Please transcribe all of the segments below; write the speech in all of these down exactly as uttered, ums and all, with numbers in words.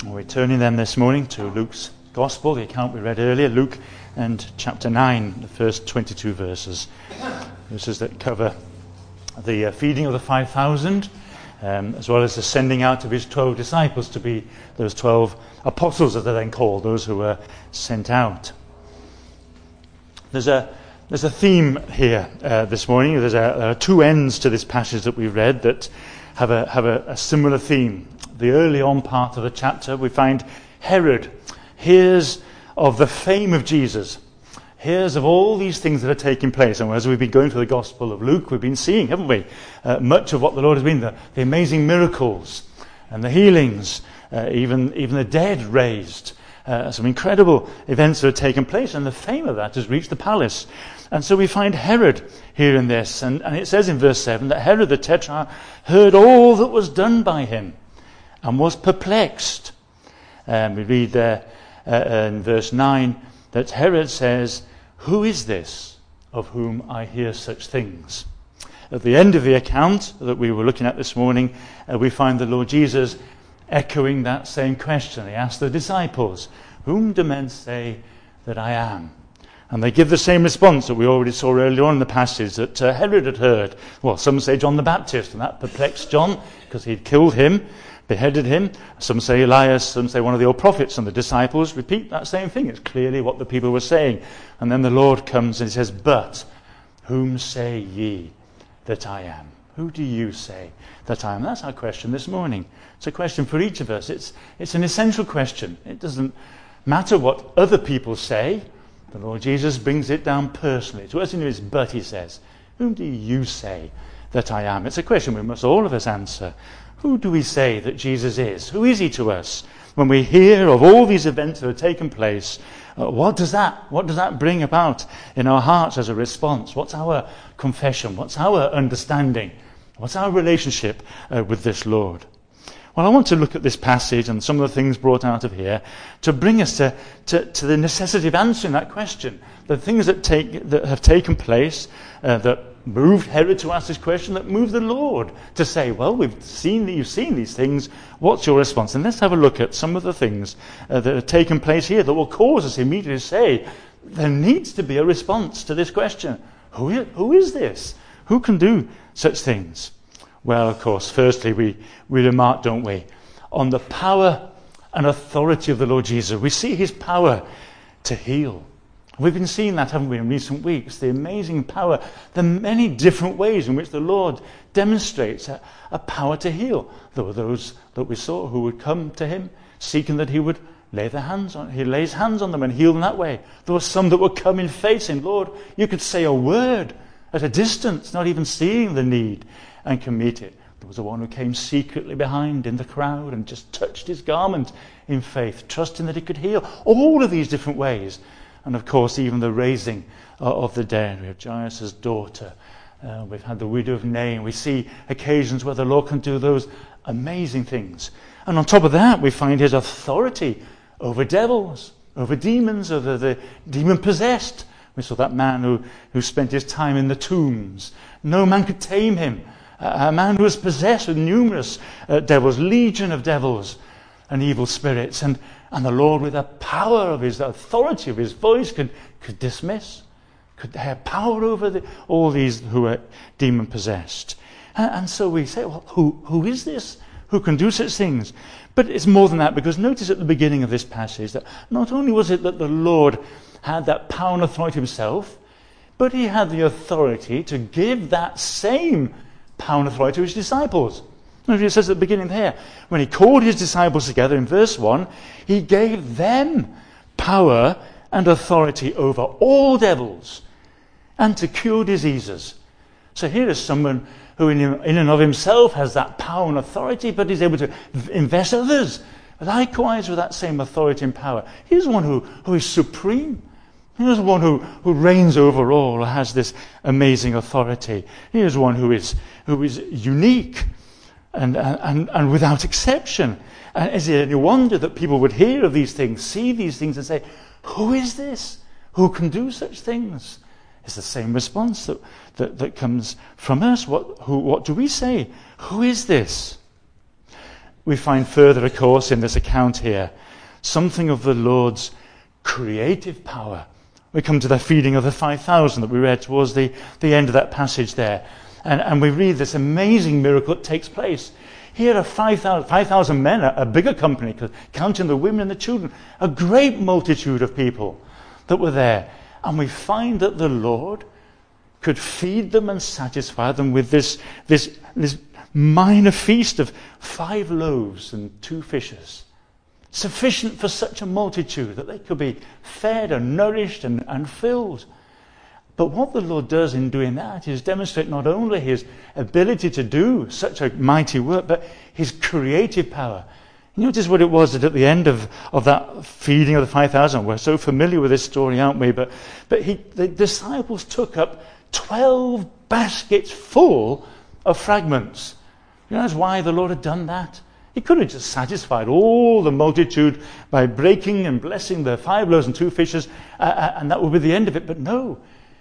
We're turning them this morning to Luke's Gospel, the account we read earlier, Luke and chapter nine, the first twenty-two verses. Verses that cover the uh, feeding of the five thousand, um, as well as the sending out of his twelve disciples to be those twelve apostles, as they're then called, those who were sent out. There's a there's a theme here uh, this morning. There's a, there are two ends to this passage that we've read that have a have a, a similar theme. The early on part of the chapter, we find Herod hears of the fame of Jesus, hears of all these things that are taking place. And as we've been going through the Gospel of Luke, we've been seeing, haven't we, uh, much of what the Lord has been, the, the amazing miracles and the healings, uh, even, even the dead raised. Uh, some incredible events that have taken place, and the fame of that has reached the palace. And so we find Herod here in this. And, and it says in verse seven that Herod the Tetrarch heard all that was done by him and was perplexed. Um, we read there uh, in verse nine that Herod says, "Who is this of whom I hear such things?" At the end of the account that we were looking at this morning, uh, we find the Lord Jesus echoing that same question. He asked the disciples, "Whom do men say that I am?" And they give the same response that we already saw earlier on in the passage that uh, Herod had heard. Well, some say John the Baptist, and that perplexed John because he'd killed him, beheaded him. Some say Elias, some say one of the old prophets, and the disciples repeat that same thing. It's clearly what the people were saying. And then the Lord comes and he says, "But whom say ye that I am?" Who do you say that I am? That's our question this morning. It's a question for each of us. It's, it's an essential question. It doesn't matter what other people say. The Lord Jesus brings it down personally to us in his but, he says, "Whom do you say that I am?" It's a question we must all of us answer. Who do we say that Jesus is? Who is he to us? When we hear of all these events that have taken place, uh, what does that what does that bring about in our hearts as a response? What's our confession? What's our understanding? What's our relationship uh, with this Lord? Well, I want to look at this passage and some of the things brought out of here to bring us to, to, to the necessity of answering that question. The things that take that have taken place uh, that moved Herod to ask this question, that moved the Lord to say, well, we've seen you've seen these things. What's your response? And let's have a look at some of the things uh, that have taken place here that will cause us immediately to say, there needs to be a response to this question. Who is, who is this? Who can do such things? Well, of course, firstly, we, we remark, don't we, on the power and authority of the Lord Jesus. We see his power to heal. We've been seeing that, haven't we, in recent weeks, the amazing power, the many different ways in which the Lord demonstrates a, a power to heal. There were those that we saw who would come to him, seeking that he would lay their hands on, he lays hands on them and heal them that way. There were some that would come in faith, saying, "Lord, you could say a word at a distance, not even seeing the need, and can meet it." There was a one who came secretly behind in the crowd and just touched his garment in faith, trusting that he could heal. All of these different ways. And of course, even the raising uh, of the dead. We have Jairus' daughter. Uh, we've had the widow of Nain. We see occasions where the Lord can do those amazing things. And on top of that, we find his authority over devils, over demons, over the demon-possessed. We saw that man who, who spent his time in the tombs. No man could tame him. A man who was possessed with numerous uh, devils, legion of devils and evil spirits. And, and the Lord, with the power of his, the authority of his voice, could, could dismiss, could have power over the, all these who are demon-possessed. And, and so we say, well, who, who is this? Who can do such things? But it's more than that, because notice at the beginning of this passage that not only was it that the Lord had that power and authority himself, but he had the authority to give that same power and authority to his disciples. It says at the beginning there, when he called his disciples together in verse one, he gave them power and authority over all devils and to cure diseases. So here is someone who in, in and of himself has that power and authority, but is able to invest others likewise with that same authority and power. He's one who, who is supreme. He is one who, who reigns over all, has this amazing authority. He is one who is who is unique and and, and without exception. And is it any wonder that people would hear of these things, see these things, and say, "Who is this? Who can do such things?" It's the same response that that, that comes from us. What who what do we say? Who is this? we find further, of course, in this account here, something of the Lord's creative power. We come to the feeding of the five thousand that we read towards the, the end of that passage there. And, and we read this amazing miracle that takes place. Here are five thousand men, a, a bigger company, counting the women and the children, a great multitude of people that were there. And we find that the Lord could feed them and satisfy them with this, this, this minor feast of five loaves and two fishes. Sufficient for such a multitude that they could be fed and nourished and, and filled. But what the Lord does in doing that is demonstrate not only his ability to do such a mighty work, but his creative power. You notice what it was that at the end of, of that feeding of the five thousand, we're so familiar with this story, aren't we? But, but he, the disciples took up twelve baskets full of fragments. You know, that's why the Lord had done that. He could have just satisfied all the multitude by breaking and blessing the five loaves and two fishes, uh, and that would be the end of it. But no,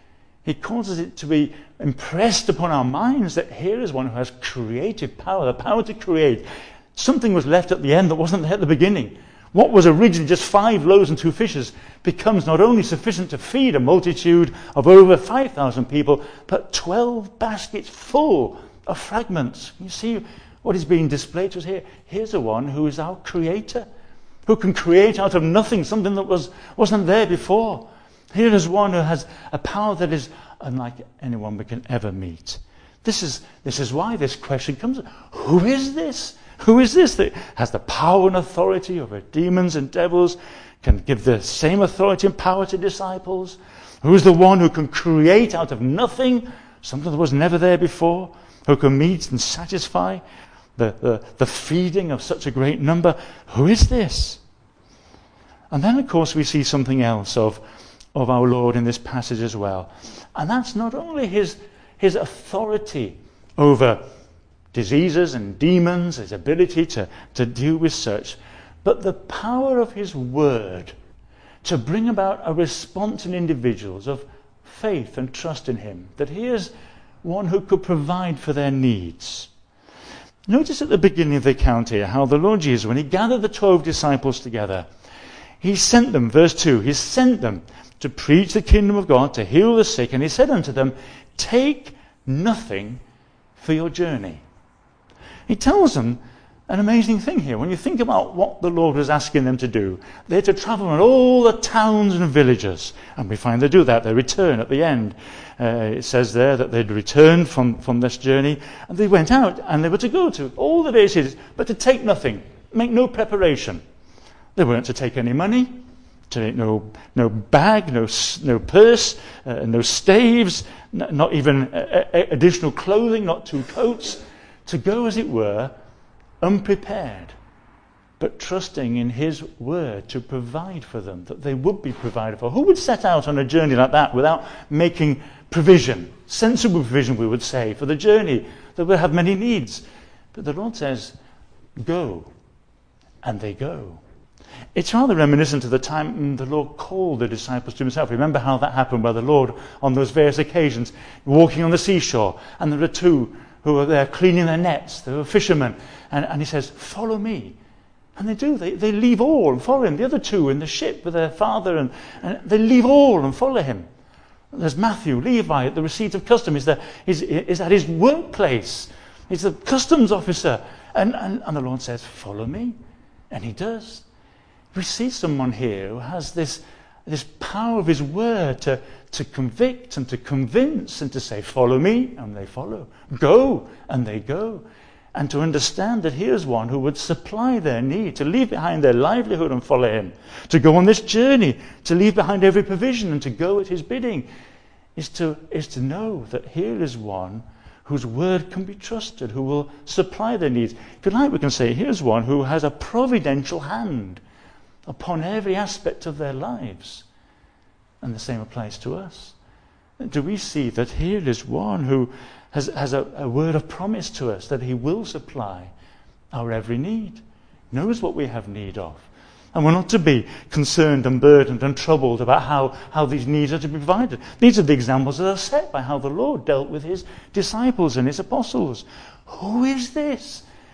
he causes it to be impressed upon our minds that here is one who has creative power, the power to create. Something was left at the end that wasn't there at the beginning. What was originally just five loaves and two fishes becomes not only sufficient to feed a multitude of over five thousand people, but twelve baskets full of fragments. You see what is being displayed to us here? Here's a one who is our creator, who can create out of nothing something that was, wasn't there before. Here is one who has a power that is unlike anyone we can ever meet. This is, this is why this question comes. Who is this? Who is this that has the power and authority over demons and devils, can give the same authority and power to disciples? Who is the one who can create out of nothing something that was never there before? Who can meet and satisfy the, the, the feeding of such a great number? Who is this? And then, of course, we see something else of, of our Lord in this passage as well. And that's not only his, his authority over diseases and demons, his ability to, to deal with such, but the power of his word to bring about a response in individuals of faith and trust in him, that he is one who could provide for their needs. Notice at the beginning of the account here how the Lord Jesus, when he gathered the twelve disciples together, he sent them, verse two, he sent them to preach the kingdom of God, to heal the sick, and he said unto them, take nothing for your journey. He tells them an amazing thing here. When you think about what the Lord was asking them to do, they're to travel around all the towns and villages. And we find they do that. They return at the end. Uh, it says there that they'd returned from, from this journey. And they went out and they were to go to all the various cities, but to take nothing, make no preparation. They weren't to take any money, to take no, no bag, no, no purse, uh, no staves, n- not even uh, additional clothing, not two coats. To go, as it were, unprepared, but trusting in his word to provide for them, that they would be provided for. Who would set out on a journey like that without making provision, sensible provision, we would say, for the journey that will have many needs? But the Lord says, go, and they go. It's rather reminiscent of the time the Lord called the disciples to himself. Remember how that happened, where the Lord, on those various occasions, walking on the seashore, and there were two who were there cleaning their nets. They were fishermen. And, and he says, follow me. And they do. They, they leave all and follow him. The other two in the ship with their father, and, and they leave all and follow him. There's Matthew, Levi, at the receipt of custom. He's, the, he's, he's at his workplace. He's the customs officer. And, and, and the Lord says, follow me. And he does. We see someone here who has this, this power of his word to, to convict and to convince and to say, follow me, and they follow. Go, and they go. And to understand that here's one who would supply their need, to leave behind their livelihood and follow him, to go on this journey, to leave behind every provision and to go at his bidding, is to, is to know that here is one whose word can be trusted, who will supply their needs. If you like, we can say, here's one who has a providential hand upon every aspect of their lives. And the same applies to us. Do we see that here is one who has, has a, a word of promise to us that he will supply our every need, knows what we have need of. And we're not to be concerned and burdened and troubled about how, how these needs are to be provided. These are the examples that are set by how the Lord dealt with his disciples and his apostles. Who is this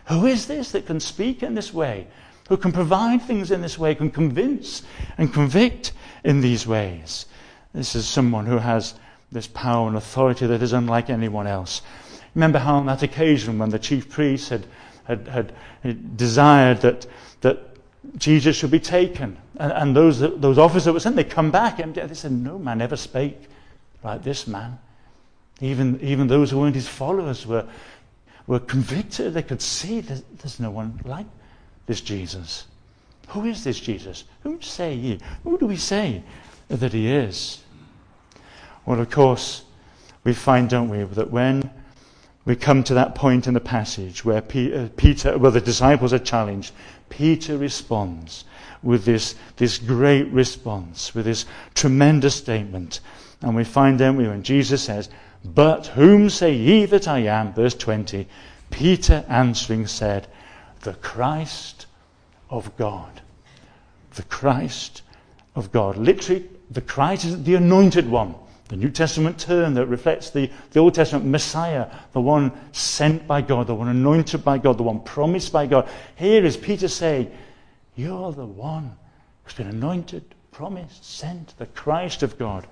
Who is this that can speak in this way? Who can provide things in this way, can convince and convict in these ways? This is someone who has this power and authority that is unlike anyone else. Remember how on that occasion when the chief priests had, had, had desired that, that Jesus should be taken, and, and those, those officers that were sent, they come back and they said, no man ever spake like this man. Even, even those who weren't his followers were, were convicted. They could see that there's no one like this Jesus. Who is this Jesus? Who say ye? Who do we say that he is? Well, of course, we find, don't we, that when we come to that point in the passage where Peter, Peter well, the disciples are challenged, Peter responds with this, this great response, with this tremendous statement. And we find, don't we, when Jesus says, but whom say ye that I am? Verse twenty, Peter answering said, the Christ of God. The Christ of God. Literally, the Christ is the anointed one. The New Testament term that reflects the, the Old Testament Messiah, the one sent by God, the one anointed by God, the one promised by God. Here is Peter saying, you're the one who's been anointed, promised, sent, the Christ of God.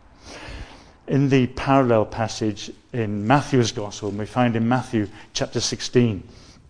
In the parallel passage in Matthew's Gospel, we find in Matthew chapter sixteen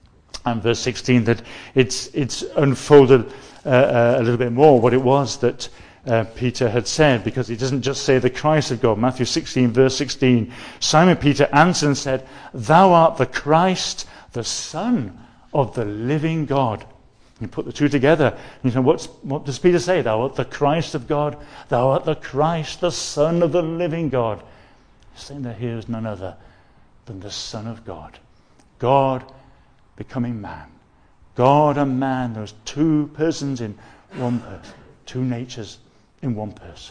and verse sixteen that it's, it's unfolded uh, uh, a little bit more what it was that Uh, Peter had said, because he doesn't just say the Christ of God. Matthew sixteen, verse sixteen. Simon Peter answered and said, thou art the Christ, the Son of the living God. You put the two together. You know, what's, what does Peter say? Thou art the Christ of God. Thou art the Christ, the Son of the living God. He's saying that here is none other than the Son of God. God becoming man. God and man, those two persons in one person. Two natures in one person.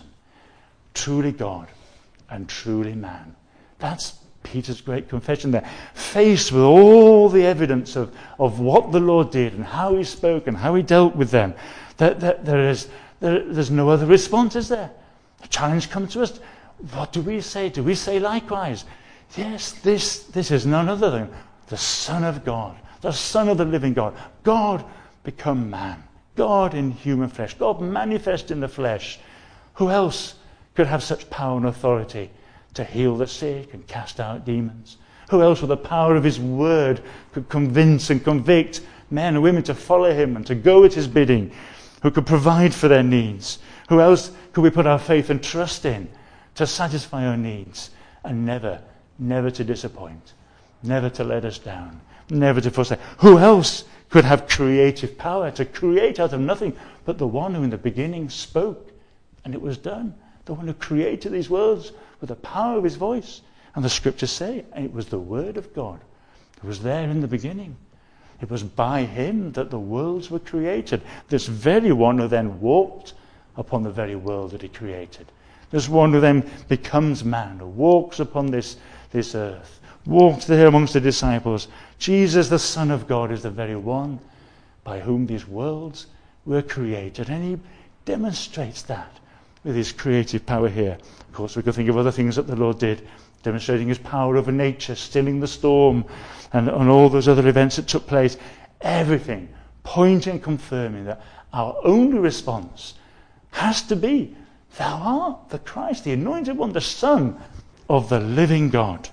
Truly God and truly man. That's Peter's great confession there. Faced with all the evidence of, of what the Lord did and how he spoke and how he dealt with them, that, that there is there, there's no other response, is there? The challenge comes to us. What do we say? Do we say likewise? Yes, this, this is none other than the Son of God, the Son of the living God. God become man. God in human flesh. God manifest in the flesh. Who else could have such power and authority to heal the sick and cast out demons? Who else with the power of his word could convince and convict men and women to follow him and to go at his bidding? Who could provide for their needs? Who else could we put our faith and trust in to satisfy our needs and never, never to disappoint, never to let us down, never to forsake? Who else could have creative power to create out of nothing but the one who in the beginning spoke and it was done? The one who created these worlds with the power of his voice. And the scriptures say it was the word of God. It was there in the beginning. It was by him that the worlds were created. This very one who then walked upon the very world that he created. This one who then becomes man, who walks upon this, this earth, walked there amongst the disciples. Jesus, the Son of God, is the very one by whom these worlds were created. And he demonstrates that with his creative power here. Of course, we could think of other things that the Lord did, demonstrating his power over nature, stilling the storm, and, and all those other events that took place. Everything pointing and confirming that our only response has to be, thou art the Christ, the anointed one, the Son of the living God.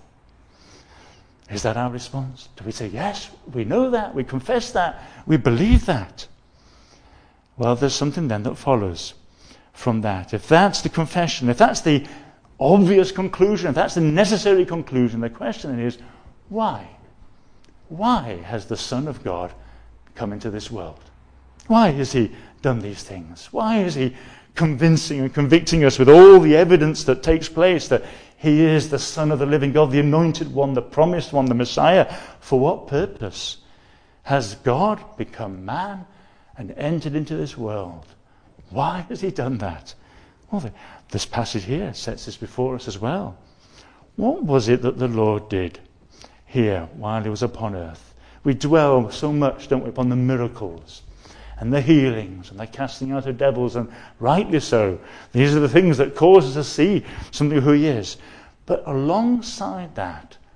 Is that our response? Do we say, yes, we know that, we confess that, we believe that? Well, there's something then that follows from that. If that's the confession, if that's the obvious conclusion, if that's the necessary conclusion, the question is, why? Why has the Son of God come into this world? Why has he done these things? Why is he convincing and convicting us with all the evidence that takes place that he is the Son of the living God, the anointed one, the promised one, the Messiah? For what purpose has God become man and entered into this world? Why has he done that? Well, the, this passage here sets this before us as well. What was it that the Lord did here while he was upon earth? We dwell so much, don't we, upon the miracles and the healings and the casting out of devils, and rightly so. These are the things that cause us to see something of who he is. But alongside that,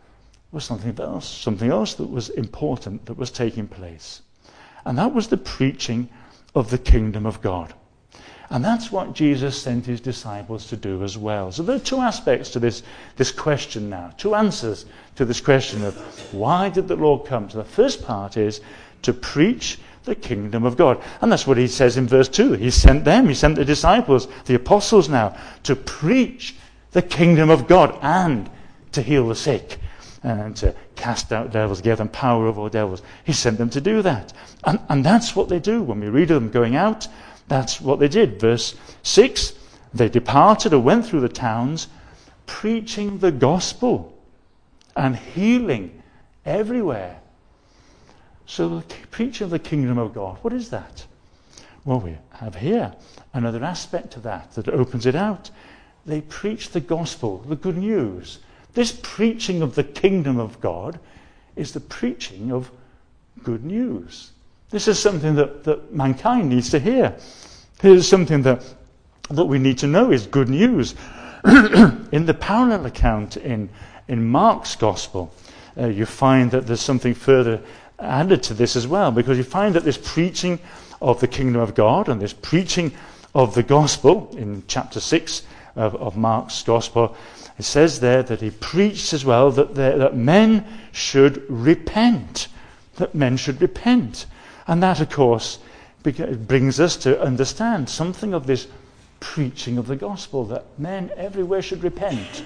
was something else, something else that was important that was taking place. And that was the preaching of the kingdom of God. And that's what Jesus sent his disciples to do as well. So there are two aspects to this, this question now, two answers to this question of why did the Lord come? So the first part is to preach the kingdom of God. And that's what he says in verse two. He sent them, he sent the disciples, the apostles now, to preach the kingdom of God and to heal the sick and to cast out devils, give them power over devils. He sent them to do that. And, and that's what they do. When we read of them going out, that's what they did. Verse six, they departed and went through the towns, preaching the gospel and healing everywhere. So the preaching of the kingdom of God, what is that? Well, we have here another aspect of that that opens it out. They preach the gospel, the good news. This preaching of the kingdom of God is the preaching of good news. This is something that, that mankind needs to hear. Here's something that, that we need to know is good news. In the parallel account in, in Mark's gospel, uh, you find that there's something further added to this as well, because you find that this preaching of the kingdom of God and this preaching of the gospel in chapter six of, of Mark's gospel, it says there that he preached as well that, there, that men should repent, that men should repent. And that, of course, brings us to understand something of this preaching of the gospel, that men everywhere should repent.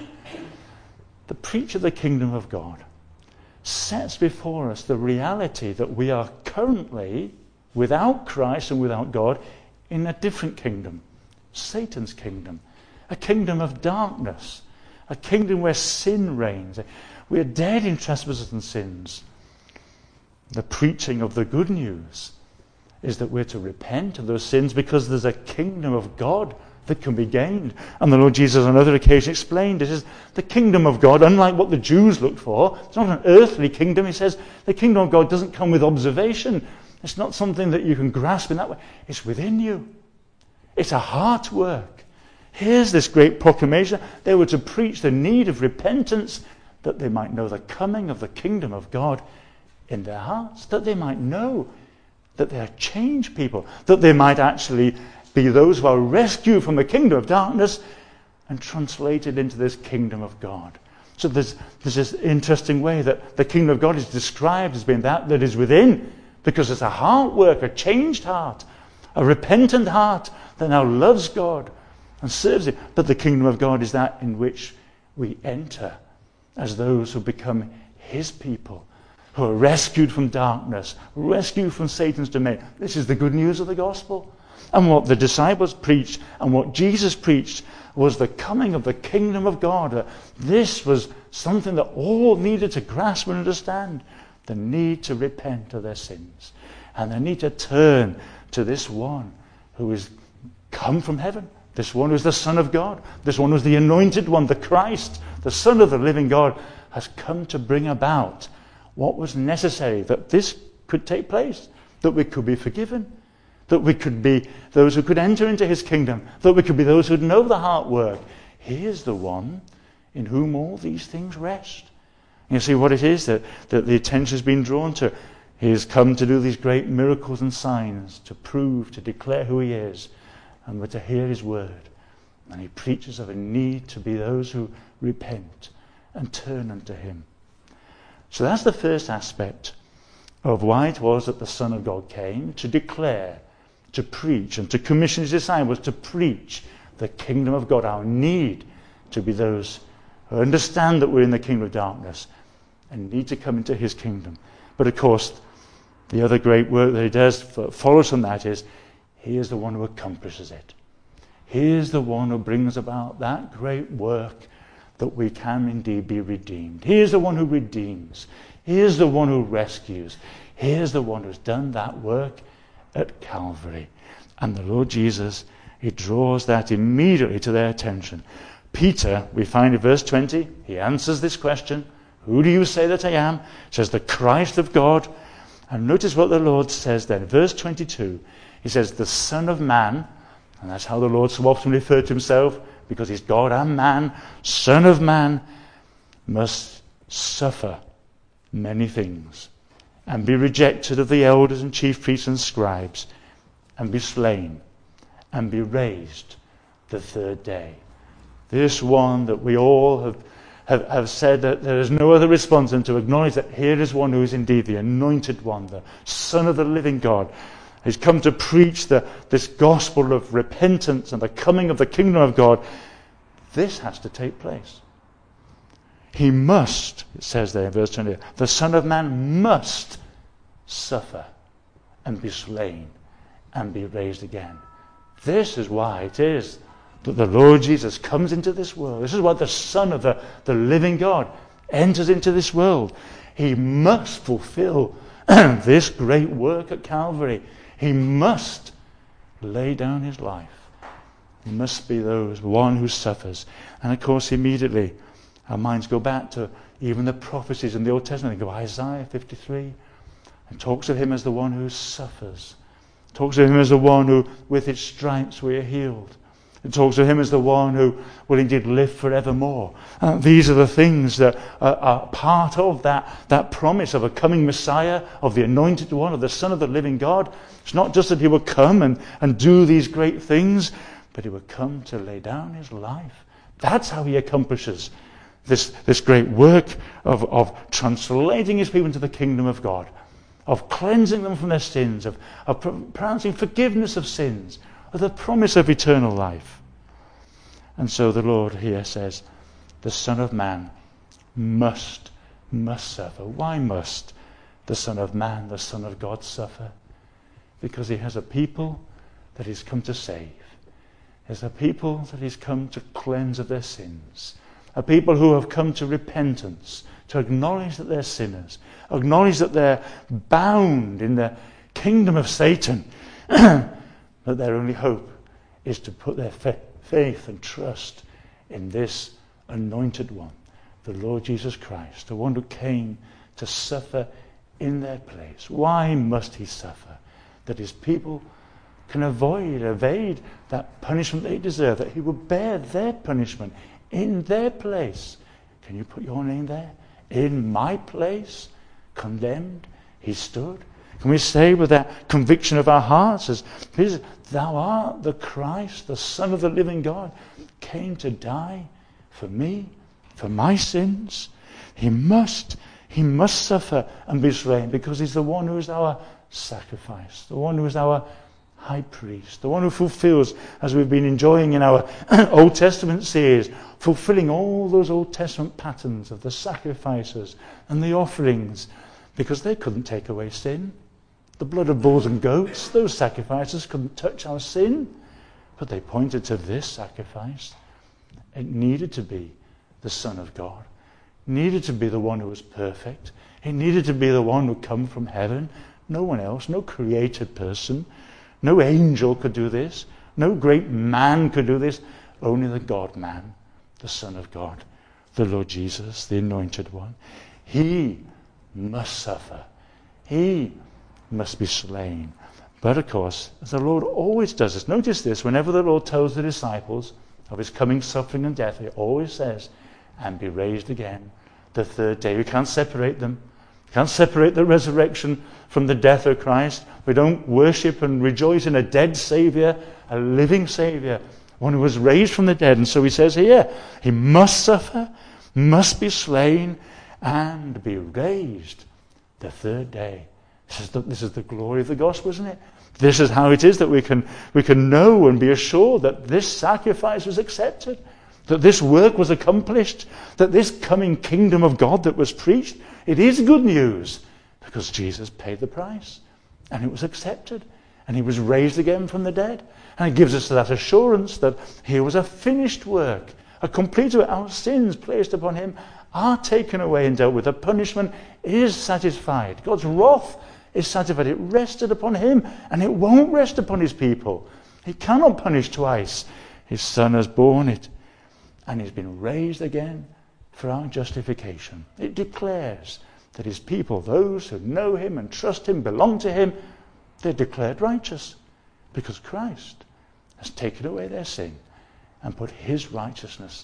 The preach of the kingdom of God sets before us the reality that we are currently, without Christ and without God, in a different kingdom, Satan's kingdom, a kingdom of darkness, a kingdom where sin reigns. We are dead in trespasses and sins. The preaching of the good news is that we're to repent of those sins because there's a kingdom of God that can be gained. And the Lord Jesus on another occasion explained it is the kingdom of God, unlike what the Jews looked for. It's not an earthly kingdom. He says the kingdom of God doesn't come with observation. It's not something that you can grasp in that way. It's within you. It's a heart work. Here's this great proclamation. They were to preach the need of repentance that they might know the coming of the kingdom of God in their hearts, that they might know that they are changed people, that they might actually be those who are rescued from the kingdom of darkness and translated into this kingdom of God. So there's, there's this interesting way that the kingdom of God is described as being that that is within, because it's a heart work, a changed heart, a repentant heart that now loves God and serves Him. But the kingdom of God is that in which we enter as those who become His people, who are rescued from darkness, rescued from Satan's domain. This is the good news of the gospel. And what the disciples preached and what Jesus preached was the coming of the kingdom of God. This was something that all needed to grasp and understand. The need to repent of their sins. And the need to turn to this one who is come from heaven. This one who is the Son of God. This one who is the anointed one, the Christ, the Son of the living God, has come to bring about what was necessary, that this could take place, that we could be forgiven, that we could be those who could enter into His kingdom, that we could be those who would know the heart work. He is the one in whom all these things rest. And you see what it is that, that the attention has been drawn to. He has come to do these great miracles and signs, to prove, to declare who He is, and we're to hear His word. And He preaches of a need to be those who repent and turn unto Him. So that's the first aspect of why it was that the Son of God came, to declare, to preach, and to commission His disciples to preach the kingdom of God, our need to be those who understand that we're in the kingdom of darkness and need to come into His kingdom. But of course, the other great work that He does that follows from that is He is the one who accomplishes it. He is the one who brings about that great work that we can indeed be redeemed. He is the one who redeems. He is the one who rescues. He is the one who's done that work at Calvary. And the Lord Jesus, He draws that immediately to their attention. Peter, we find in verse twenty, he answers this question, who do you say that I am? He says, the Christ of God. And notice what the Lord says then. Verse twenty-two, He says, the Son of Man, and that's how the Lord so often referred to Himself, because He's God and man, Son of Man, must suffer many things, and be rejected of the elders and chief priests and scribes, and be slain, and be raised the third day. This one that we all have, have, have said that there is no other response than to acknowledge that here is one who is indeed the anointed one, the Son of the living God. He's come to preach the, this gospel of repentance and the coming of the kingdom of God. This has to take place. He must, it says there in verse twenty, the Son of Man must suffer and be slain and be raised again. This is why it is that the Lord Jesus comes into this world. This is why the Son of the, the living God enters into this world. He must fulfill this great work at Calvary. He must lay down his life. He must be those one who suffers. And of course, immediately our minds go back to even the prophecies in the Old Testament. They go Isaiah fifty-three and talks of him as the one who suffers. Talks of him as the one who, with his stripes, we are healed. It talks of him as the one who will indeed live forevermore. Uh, these are the things that are, are part of that, that promise of a coming Messiah, of the anointed one, of the Son of the living God. It's not just that he will come and, and do these great things, but he will come to lay down his life. That's how he accomplishes this, this great work of, of translating his people into the kingdom of God, of cleansing them from their sins, of, of pronouncing forgiveness of sins, of the promise of eternal life. And so the Lord here says, the Son of Man must, must suffer. Why must the Son of Man, the Son of God, suffer? Because he has a people that he's come to save. There's a people that he's come to cleanse of their sins. A people who have come to repentance, to acknowledge that they're sinners, acknowledge that they're bound in the kingdom of Satan, that their only hope is to put their fa- faith and trust in this anointed one, the Lord Jesus Christ, the one who came to suffer in their place. Why must he suffer? That his people can avoid, evade that punishment they deserve, that he will bear their punishment in their place. Can you put your name there? In my place, condemned, he stood. Can we say with that conviction of our hearts, as thou art the Christ, the Son of the living God, came to die for me, for my sins. He must, he must suffer and be slain, because he's the one who is our sacrifice, the one who is our high priest, the one who fulfills, as we've been enjoying in our Old Testament series, fulfilling all those Old Testament patterns of the sacrifices and the offerings, because they couldn't take away sin. The blood of bulls and goats, those sacrifices couldn't touch our sin, but they pointed to this sacrifice. It needed to be the Son of God. It needed to be the one who was perfect. It needed to be the one who come from heaven. No one else, no created person, no angel could do this. No great man could do this. Only the God-man, the Son of God, the Lord Jesus, the Anointed One. He must suffer. He must be slain. But of course, as the Lord always does this, notice this, whenever the Lord tells the disciples of his coming suffering and death, he always says, and be raised again the third day. We can't separate them. We can't separate the resurrection from the death of Christ. We don't worship and rejoice in a dead Saviour, a living Saviour, one who was raised from the dead. And so he says here, he must suffer, must be slain, and be raised the third day. This is the, this is the glory of the gospel, isn't it? This is how it is that we can, we can know and be assured that this sacrifice was accepted, that this work was accomplished, that this coming kingdom of God that was preached, it is good news, because Jesus paid the price, and it was accepted, and he was raised again from the dead. And it gives us that assurance that here was a finished work, a complete work. Our sins placed upon him are taken away and dealt with. The punishment is satisfied. God's wrath is satisfied. It rested upon him, and it won't rest upon his people. He cannot punish twice. His Son has borne it, and he's been raised again for our justification. It declares that his people, those who know him and trust him, belong to him, they're declared righteous, because Christ has taken away their sin and put his righteousness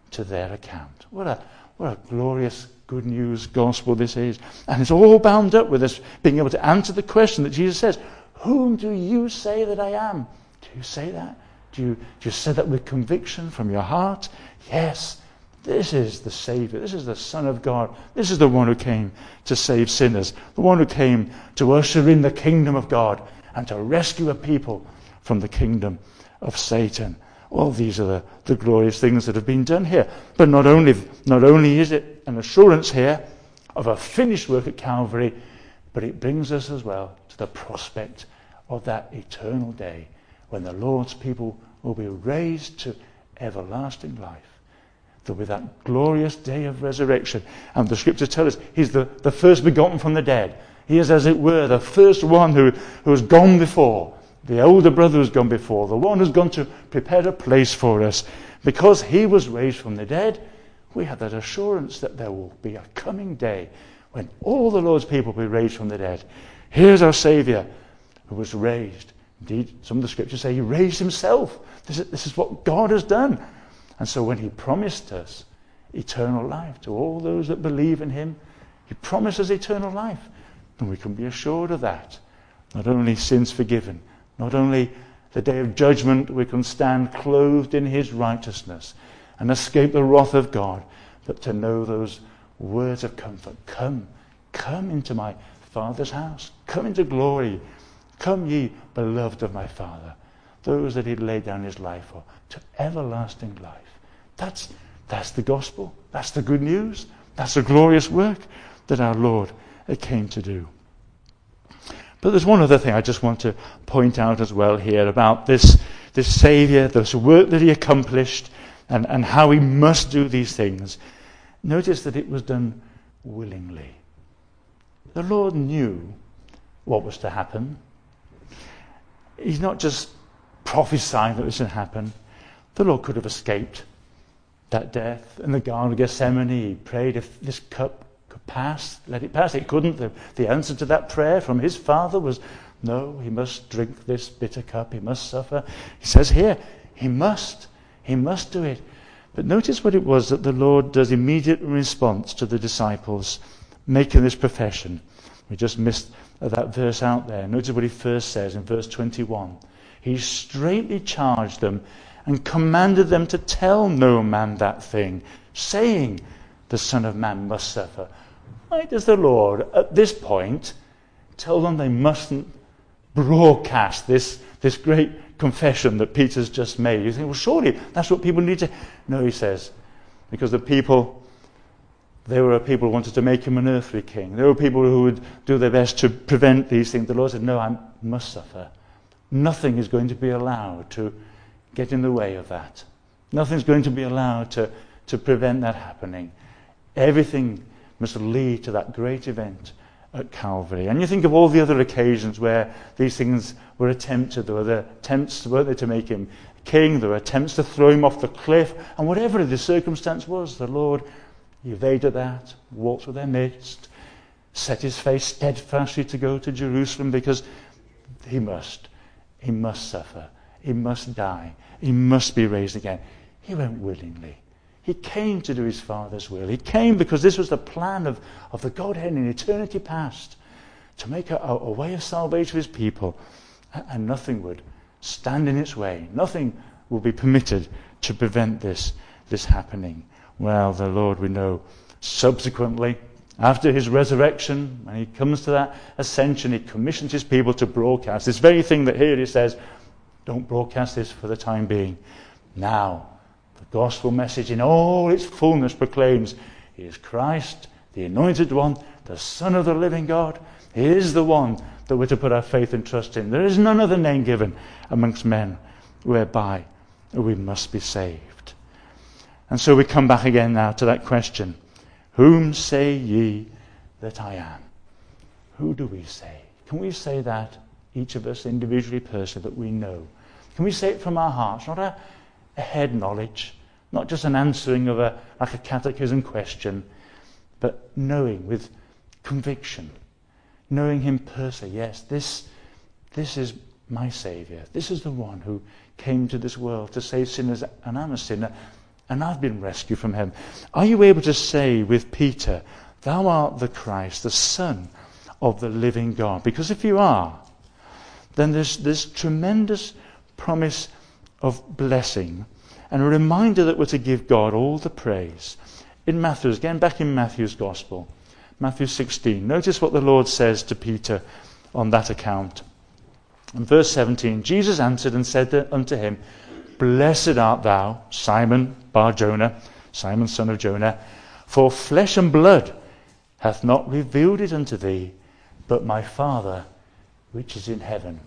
to their account. What a, what a glorious good news gospel this is. And it's all bound up with us being able to answer the question that Jesus says, whom do you say that I am? Do you say that? Do you, do you say that with conviction from your heart? Yes, this is the Savior. This is the Son of God. This is the one who came to save sinners. The one who came to usher in the kingdom of God and to rescue a people from the kingdom of Satan. All these are the, the glorious things that have been done here. But not only, not only is it an assurance here of a finished work at Calvary, but it brings us as well to the prospect of that eternal day when the Lord's people will be raised to everlasting life. There'll be that glorious day of resurrection. And the scriptures tell us he's the, the first begotten from the dead. He is, as it were, the first one who, who has gone before. The older brother who's gone before. The one who's gone to prepare a place for us. Because he was raised from the dead, we have that assurance that there will be a coming day when all the Lord's people will be raised from the dead. Here's our Saviour who was raised. Indeed, some of the scriptures say he raised himself. This is, this is what God has done. And so when he promised us eternal life to all those that believe in him, he promised us eternal life. And we can be assured of that. Not only sins forgiven, not only the day of judgment we can stand clothed in his righteousness and escape the wrath of God, but to know those words of comfort. Come, come into my Father's house. Come into glory. Come ye beloved of my Father. Those that he'd laid down his life for, to everlasting life. That's, that's the gospel. That's the good news. That's the glorious work that our Lord came to do. But there's one other thing I just want to point out as well here about this, this Saviour, this work that he accomplished, and, and how he must do these things. Notice that it was done willingly. The Lord knew what was to happen. He's not just prophesying that this would happen. The Lord could have escaped that death in the Garden of Gethsemane. He prayed, if this cup could pass, let it pass. It couldn't. The, the answer to that prayer from his Father was, no, he must drink this bitter cup. He must suffer. He says here, he must. He must do it. But notice what it was that the Lord does immediate response to the disciples making this profession. We just missed that verse out there. Notice what he first says in verse twenty-one. He straightly charged them and commanded them to tell no man that thing, saying, the Son of Man must suffer. Why does the Lord, at this point, tell them they mustn't broadcast this, this great confession that Peter's just made? You think, well, surely that's what people need to... No, he says, because the people, they were people who wanted to make him an earthly king. They were people who would do their best to prevent these things. The Lord said, no, I must suffer. Nothing is going to be allowed to get in the way of that. Nothing's going to be allowed to, to prevent that happening. Everything must lead to that great event at Calvary. And you think of all the other occasions where these things were attempted. There were the attempts, weren't there, to make him king. There were attempts to throw him off the cliff. And whatever the circumstance was, the Lord evaded that, walked through their midst, set his face steadfastly to go to Jerusalem, because he must. He must suffer. He must die. He must be raised again. He went willingly. He came to do his Father's will. He came because this was the plan of, of the Godhead in eternity past, to make a, a way of salvation for his people. And nothing would stand in its way. Nothing will be permitted to prevent this, this happening. Well, the Lord, we know, subsequently, after his resurrection, when he comes to that ascension, he commissions his people to broadcast this very thing that here he says, don't broadcast this for the time being. Now, the gospel message in all its fullness proclaims, he is Christ, the anointed one, the Son of the living God. He is the one that we're to put our faith and trust in. There is none other name given amongst men whereby we must be saved. And so we come back again now to that question. Whom say ye that I am? Who do we say? Can we say that, each of us individually, personally, that we know? Can we say it from our hearts? Not a, a head knowledge, not just an answering of a like a catechism question, but knowing with conviction, knowing him personally. Yes, this, this is my Saviour. This is the one who came to this world to save sinners, and I'm a sinner. and I've been rescued from heaven. Are you able to say with Peter, thou art the Christ, the Son of the living God? Because if you are, then there's this tremendous promise of blessing and a reminder that we're to give God all the praise. In Matthew's, again back in Matthew's Gospel, Matthew sixteen, notice what the Lord says to Peter on that account. In verse seventeen, Jesus answered and said unto him, Blessed art thou, Simon Bar-Jonah, Simon son of Jonah, for flesh and blood hath not revealed it unto thee, but my Father which is in heaven.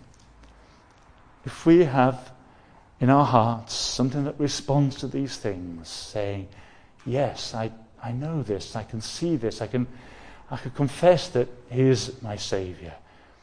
If we have in our hearts something that responds to these things, saying, yes, I, I know this, I can see this, I can, I can confess that he is my Saviour.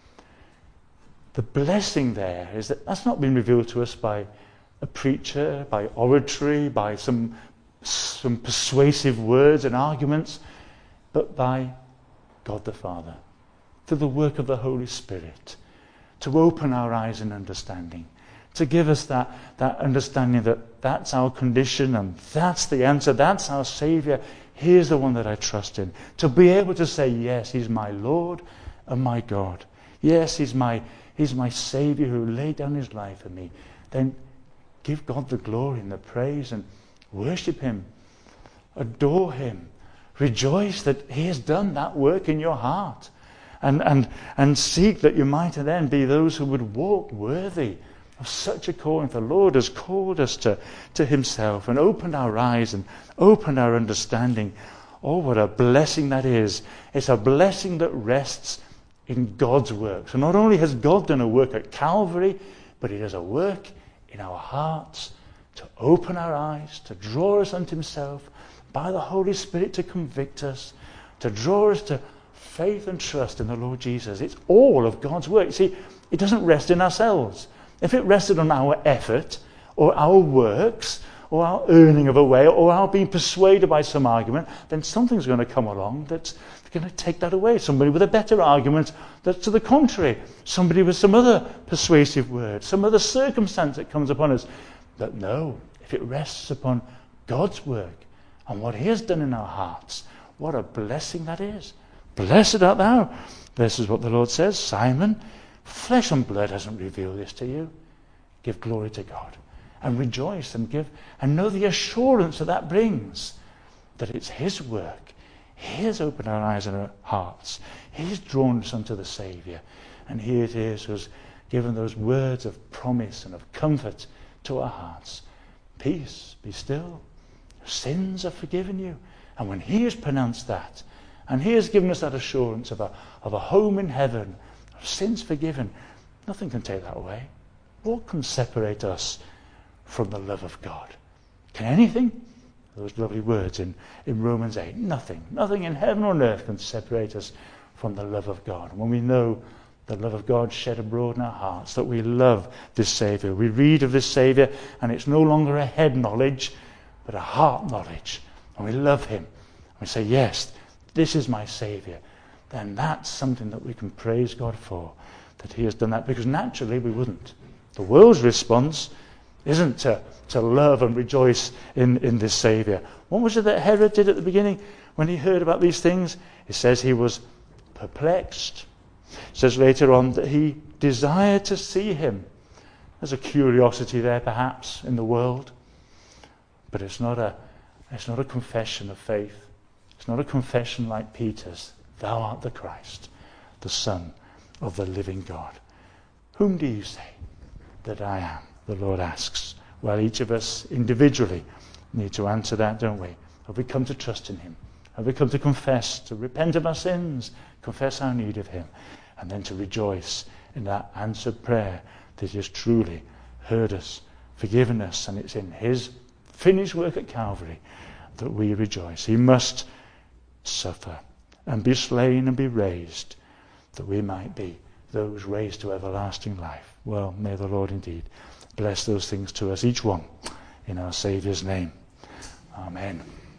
The blessing there is that that's not been revealed to us by a preacher, by oratory, by some, some persuasive words and arguments, but by God the Father, through the work of the Holy Spirit, to open our eyes in understanding, to give us that, that understanding that that's our condition and that's the answer, that's our Saviour, here's the one that I trust in. To be able to say, yes, he's my Lord and my God. Yes, he's my, he's my Saviour who laid down his life for me. Then give God the glory and the praise and worship him. Adore him. Rejoice that he has done that work in your heart. And, and, and seek that you might then be those who would walk worthy of such a calling. The Lord has called us to, to himself and opened our eyes and opened our understanding. Oh, what a blessing that is. It's a blessing that rests in God's work. So not only has God done a work at Calvary, but he does a work in our hearts to open our eyes, to draw us unto himself, by the Holy Spirit to convict us, to draw us to faith and trust in the Lord Jesus. It's all of God's work. You see, it doesn't rest in ourselves. If it rested on our effort or our works or our earning of a way or our being persuaded by some argument, then something's going to come along that's going to take that away. Somebody with a better argument that's to the contrary. Somebody with some other persuasive word, some other circumstance that comes upon us. But no, if it rests upon God's work and what he has done in our hearts, what a blessing that is. Blessed art thou. This is what the Lord says. Simon, flesh and blood hasn't revealed this to you. Give glory to God and rejoice and give and know the assurance that that brings, that it's his work. He has opened our eyes and our hearts. He's drawn us unto the Saviour. And here it is who's given those words of promise and of comfort to our hearts. Peace, be still. Your sins are forgiven you. And when he has pronounced that, and he has given us that assurance of a, of a home in heaven, of sins forgiven, nothing can take that away. What can separate us from the love of God? Can anything? Those lovely words in, in Romans eight. Nothing. Nothing in heaven or on earth can separate us from the love of God. When we know the love of God shed abroad in our hearts, that we love this Saviour. We read of this Saviour, and it's no longer a head knowledge, but a heart knowledge. And we love him. And we say, yes, this is my Saviour. Then that's something that we can praise God for, that he has done that, because naturally we wouldn't. The world's response isn't to, to love and rejoice in, in this Saviour. What was it that Herod did at the beginning when he heard about these things? It says he was perplexed. It says later on that he desired to see him. There's a curiosity there perhaps in the world, but it's not a, it's not a confession of faith. It's not a confession like Peter's. Thou art the Christ, the Son of the living God. Whom do you say that I am? The Lord asks. Well, each of us individually need to answer that, don't we? Have we come to trust in him? Have we come to confess, to repent of our sins, confess our need of him, and then to rejoice in that answered prayer that he has truly heard us, forgiven us, and it's in his finished work at Calvary that we rejoice. He must suffer and be slain and be raised, that we might be those raised to everlasting life. Well, may the Lord indeed bless those things to us, each one, in our Saviour's name. Amen.